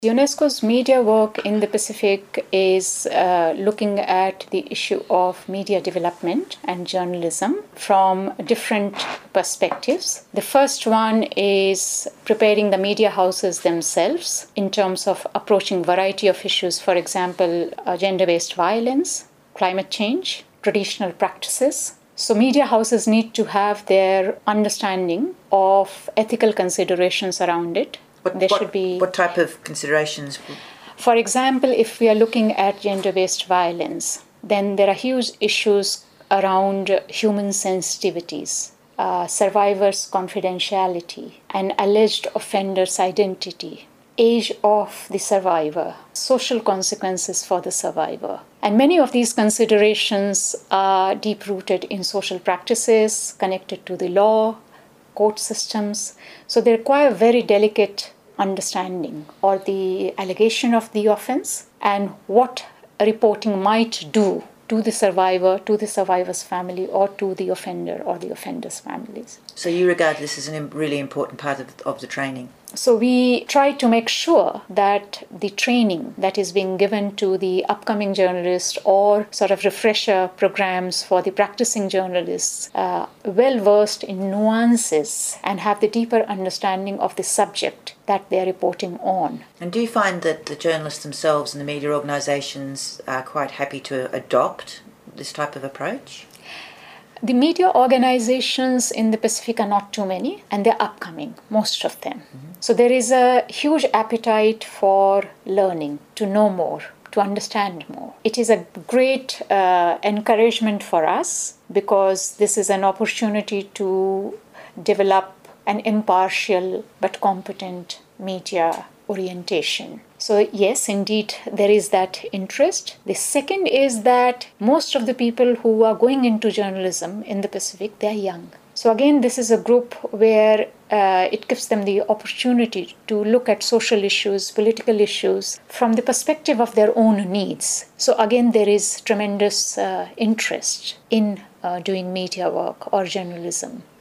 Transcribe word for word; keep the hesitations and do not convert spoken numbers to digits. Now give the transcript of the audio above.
UNESCO's media work in the Pacific is uh, looking at the issue of media development and journalism from different perspectives. The first one is preparing the media houses themselves in terms of approaching variety of issues, for example, uh, gender-based violence, climate change, traditional practices. So media houses need to have their understanding of ethical considerations around it. What, there what, should be, what type of considerations? For example, if we are looking at gender-based violence, then there are huge issues around human sensitivities, uh, survivors' confidentiality, an alleged offender's identity, age of the survivor, social consequences for the survivor. And many of these considerations are deep-rooted in social practices connected to the law, court systems. So they require very delicate understanding or the allegation of the offense and what reporting might do to the survivor, to the survivor's family, or to the offender or the offender's families. So you regard this as a really important part of, of the training? So we try to make sure that the training that is being given to the upcoming journalists or sort of refresher programs for the practicing journalists uh, well versed in nuances and have the deeper understanding of the subject that they're reporting on. And do you find that the journalists themselves and the media organisations are quite happy to adopt this type of approach? The media organizations in the Pacific are not too many, and they're upcoming, most of them. Mm-hmm. So there is a huge appetite for learning, to know more, to understand more. It is a great uh, encouragement for us because this is an opportunity to develop an impartial but competent media orientation. So yes, indeed, there is that interest. The second is that most of the people who are going into journalism in the Pacific, they are young. So again, this is a group where uh, it gives them the opportunity to look at social issues, political issues from the perspective of their own needs. So again, there is tremendous uh, interest in uh, doing media work or journalism.